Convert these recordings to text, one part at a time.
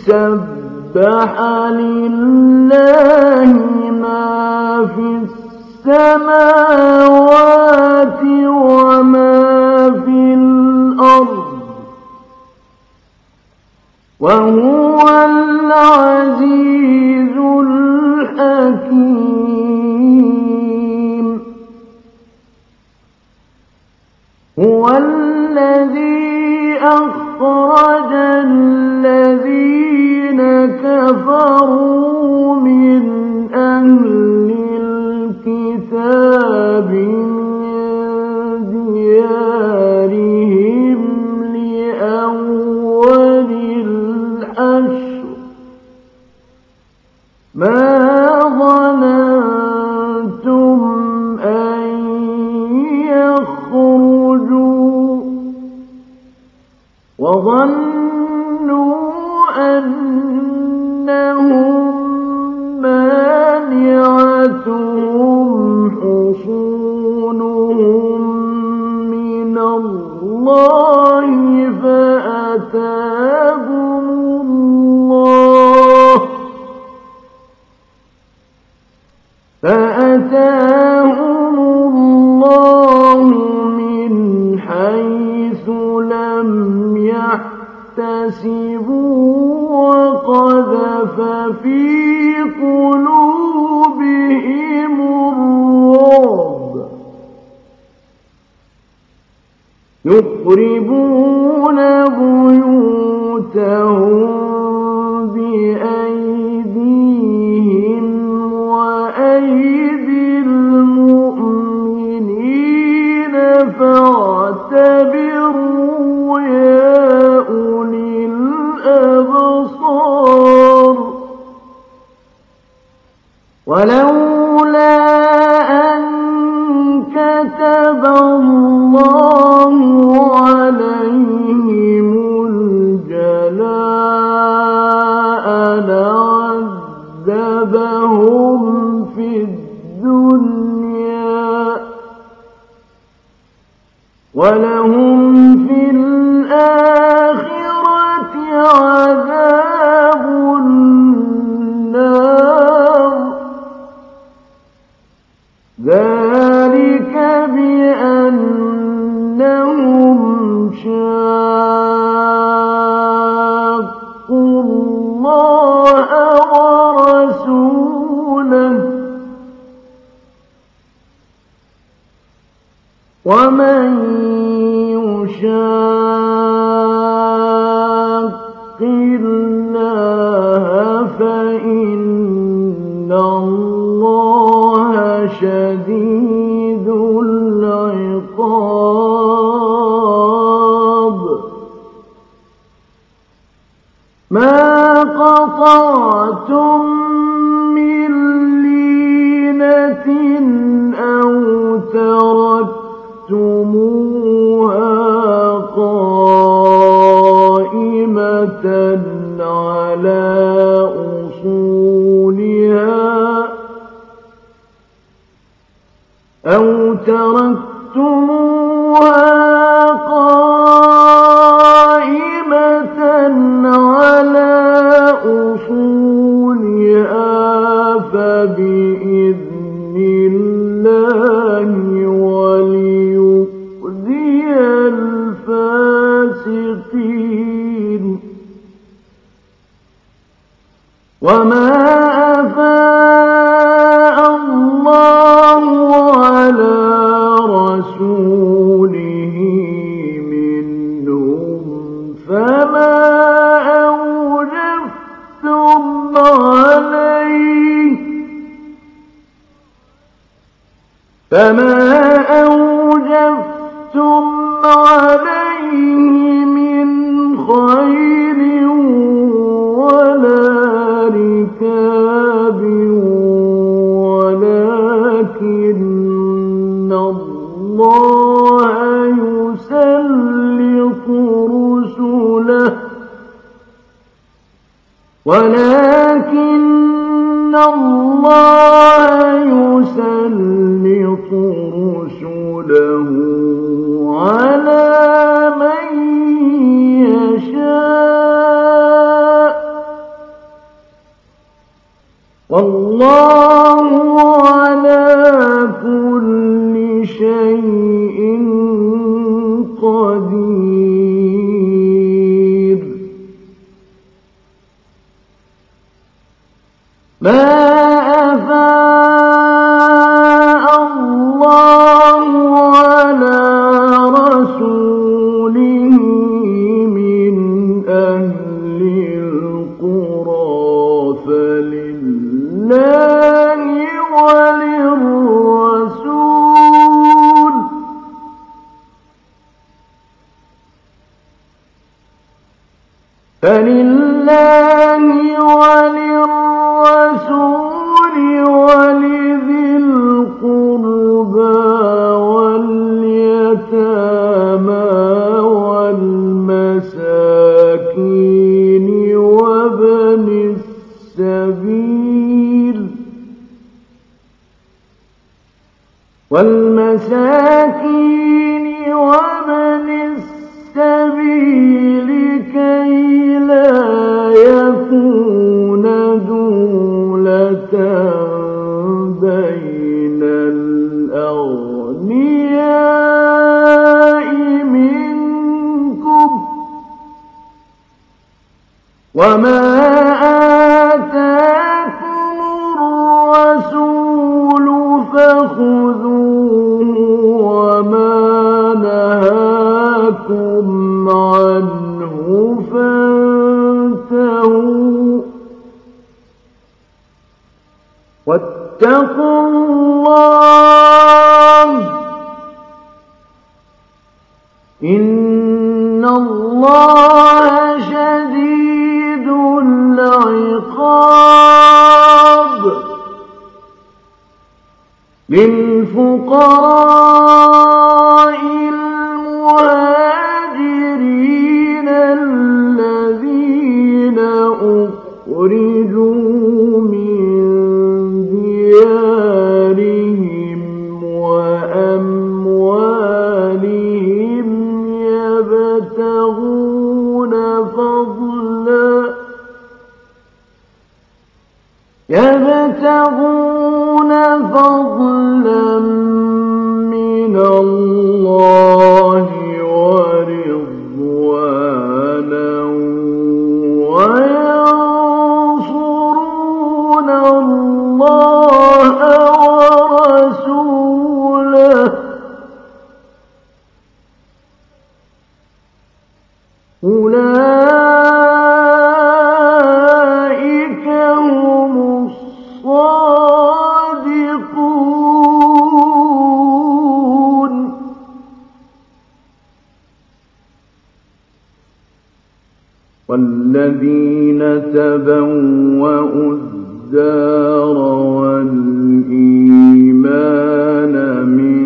سبح لله ما في السماوات وما في الأرض وهو العزيز الحكيم. هو الذي أخرج الذين كفروا من أهل الكتاب من ديارهم لأول الحشر ما ظننتم أن يخرجوا وظنوا أنهم مانعتهم حصونهم من الله فأتاهم الله من حيث لم يحتسبوا وقذف في قلوبهم الرعب يخربون بيوتهم بأيديهم وأيدي المؤمنين فاعتبروا يا أولي الأبصار. ولولا أن كتب الله عليهم الجلاء لعذبهم في الدنيا ولهم في الآخرة عذاب النار. ذلك بأنهم شاقوا الله ورسوله ومن يشاق الله فإن الله شديد العقاب. ما قطعتم من لينة أو تركتموها قائمة على أصولها فبإذن الله وليخزي الفاسقين. وما أفاء الله على رسوله منهم فما أوجفتم عليه من خيل ولا ركاب ولكن الله يسلط رسله على من يشاء والله على كل شيء قدير. ما أفاء الله على رسوله من أهل القرى فلله وللرسول ولذي القربى واليتامى والمساكين وابن السبيل كي لا يكون دولة بين الأغنياء منكم. وما آتاكم الرسول فخذوه وما نهاكم عنه فانتهوا واتقوا الله إن الله شديد العقاب. للفقراء المهاجرين الذين أخرجوا من ديارهم وأموالهم يبتغون فضلا من الله ورضوانا وينصرون الله ورسوله أولئك هم الصادقون. والذين تبوأوا الدار والإيمان من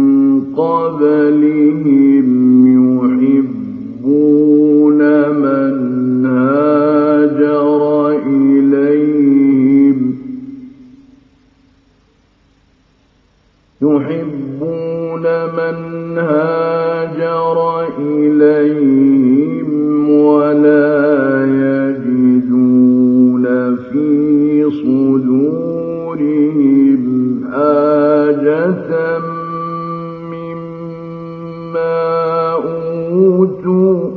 قبلهم يحبون من هاجر إليهم ولا يجدون في صدورهم حاجة مما أوتوا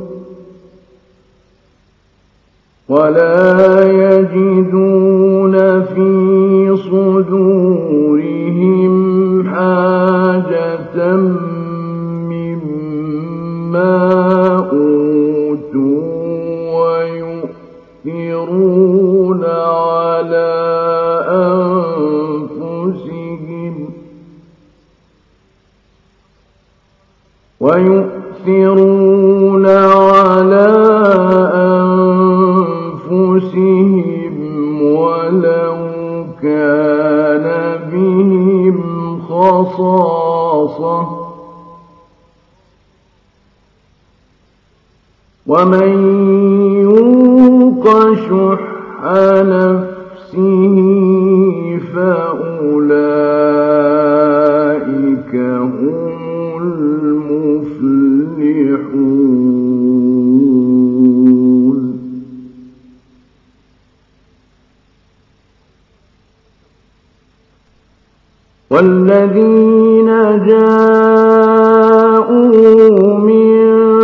ويؤثرون على أنفسهم ولو كان بهم خصاصة ومن يوق شح نفسه فأولئك هم المفلحون. والذين جاءوا من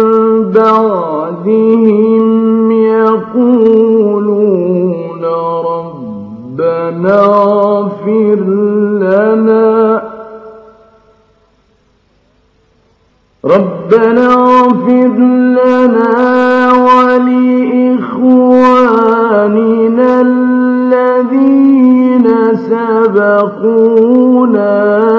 بعدهم يقولون ربنا اغفر لنا ولإخواننا الذين سبقونا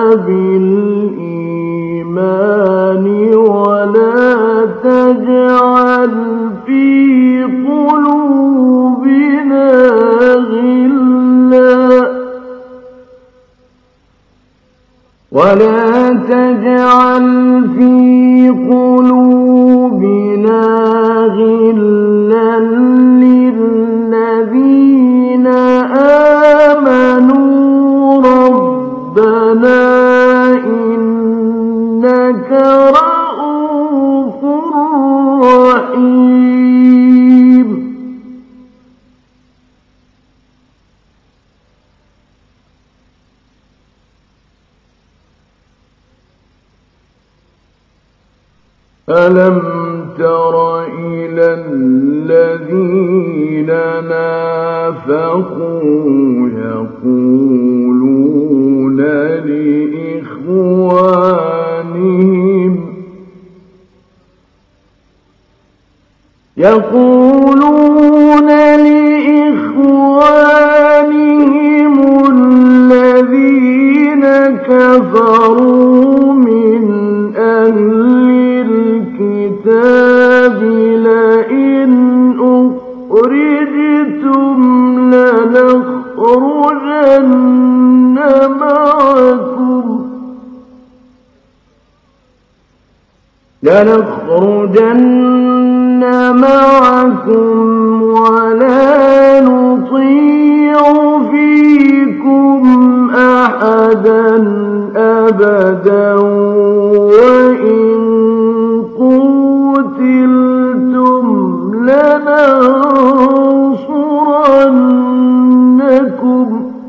بالإيمان ولا تجعل في قلوبنا غلا للذين آمنوا ربنا إنك رؤوف رحيم. ألم تر إلى الذين نافقوا يقولون لإخوانهم الذين كفروا من أهل الكتاب لئن أخرجتم لنخرجن معكم ولا نطيع فيكم أحدا أبدا وإن قتلتم لننصرنكم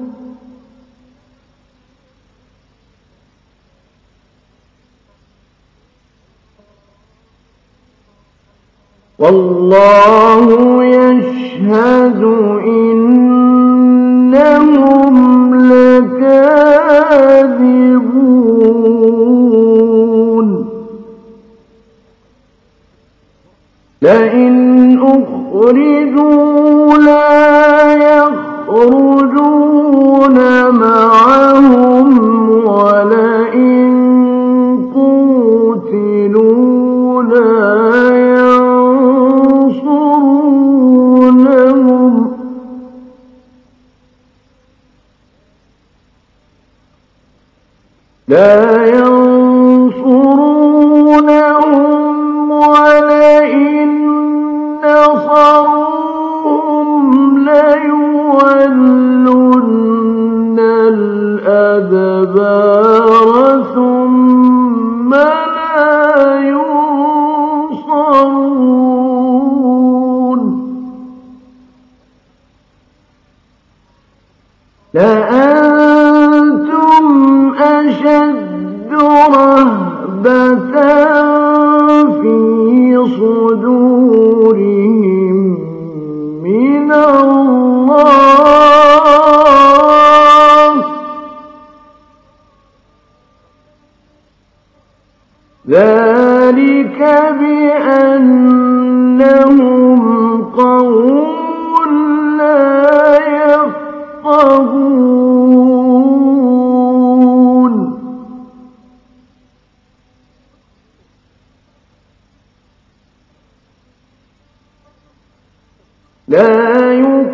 والله يشهد إنهم لكاذبون. لئن أخرجوا لا يخرجون معهم ولئن قوتلوا لا ينصرونهم ولئن نصروهم ليولن الأدبار ثم لا ينصرون. لأنتم أشد رهبة في صدورهم من الله ذلك بأنهم قوم لا يفقهون. لا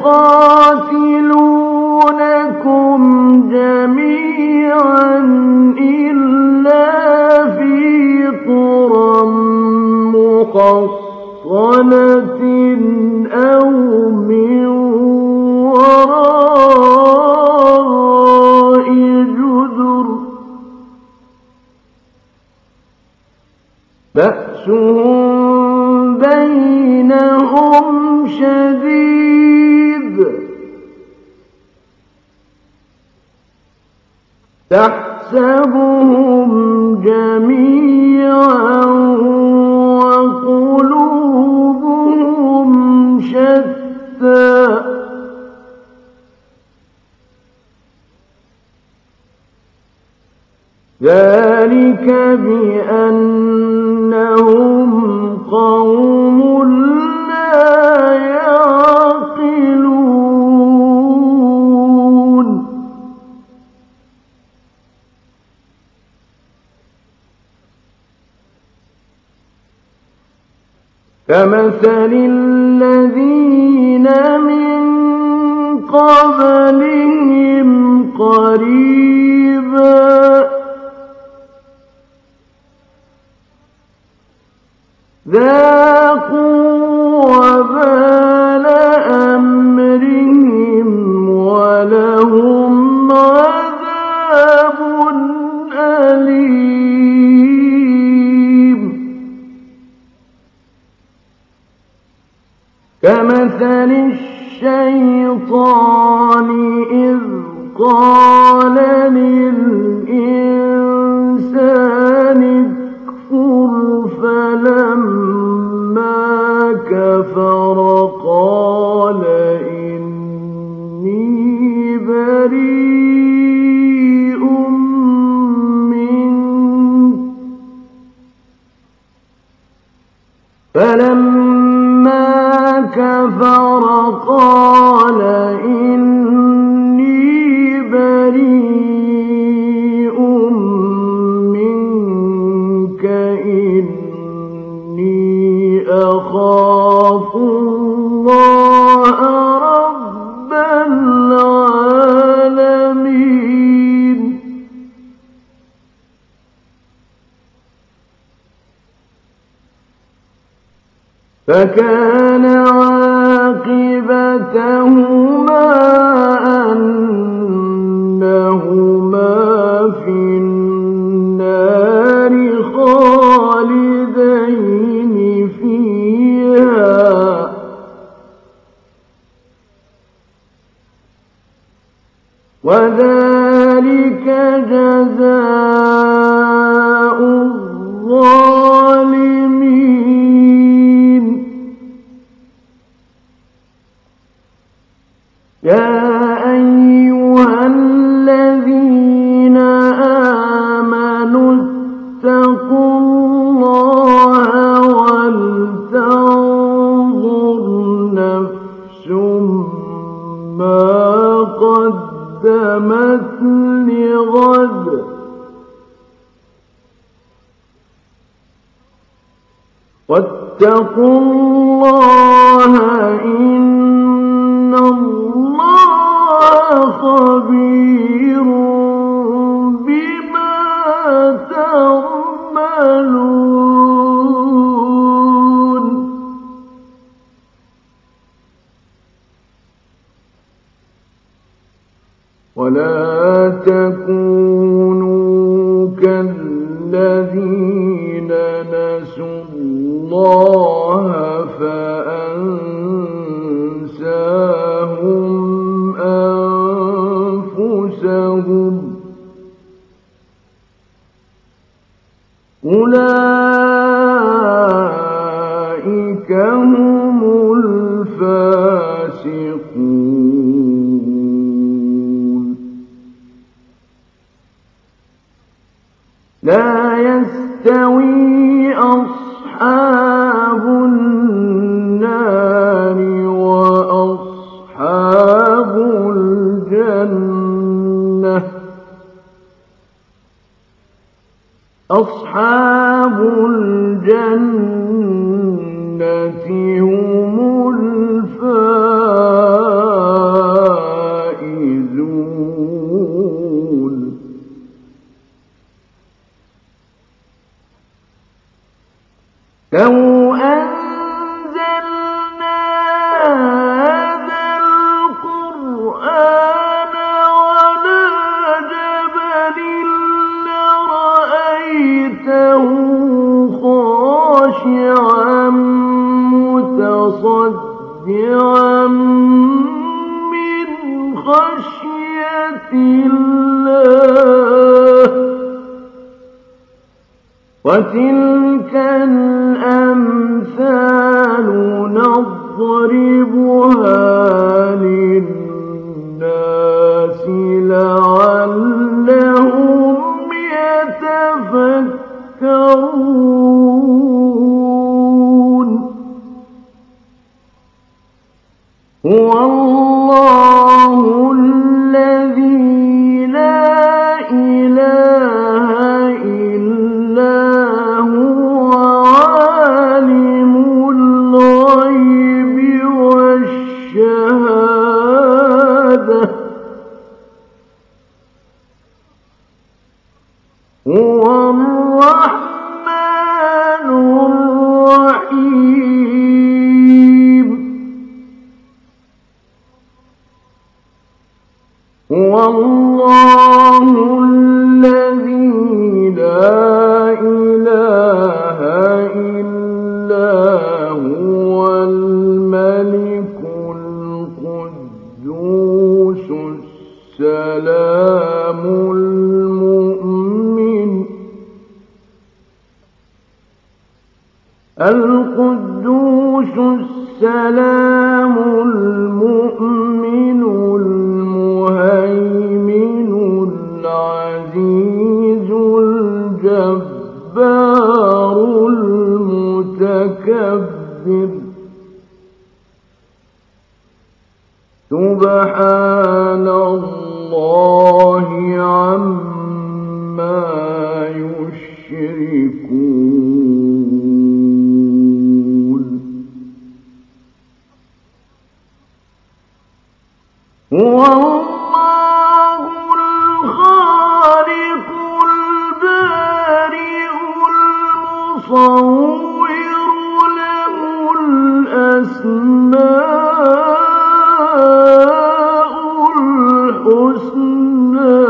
يقاتلونكم جميعا إلا في قرى محصنة أو من وراء جدر بأسهم بينهم شديد تحسبهم جميعا وقلوبهم شتى ذلك بأنهم قوم لا يعقلون كمثل الذين من قبلهم قريبا ذاقوا وبال أمرهم ولهم عذاب أليم كمثل الشيطان إذ قال للإنسان اكفر فلما كفر قال إني بريء منك فلما كفر قال إني بريء منك إني أخاف الله رب العالمين فكان عاقبتهما أنهما في النار خالدين فيها وذلك جزاء الظالمين يا أيها الذين آمنوا اتقوا الله ولتنظر نفس ما قدمت لغد واتقوا الله إن الله خبير بما تعملون ولا تكونوا كالذين نسوا الله فأنساهم أنفسهم أولئك هم الفاسقون لا يستوي أصحاب النار وأصحاب الجنة أصحاب الجنة هم الفائزون لو أنزلنا هذا القرآن على جبل لرأيته خاشعا وتلك الأمثال نضربها للناس لعلهم يتفكرون هو الله الذي لا إله إلا هو عالم الغيب والشهادة هو الرحمن الرحيم هو الله الذي لا إله إلا هو الملك القدوس السلام القدوس السلام المؤمن المهيمن العزيز الجبار المتكبر سبحان الله عما يشركون هو الله الخالق البارئ المصور له الأسماء الحسنى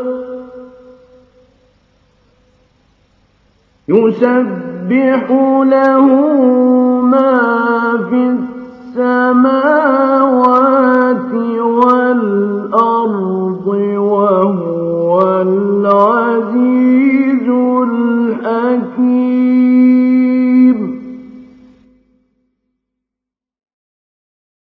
يسبح له ما في السماوات والأرض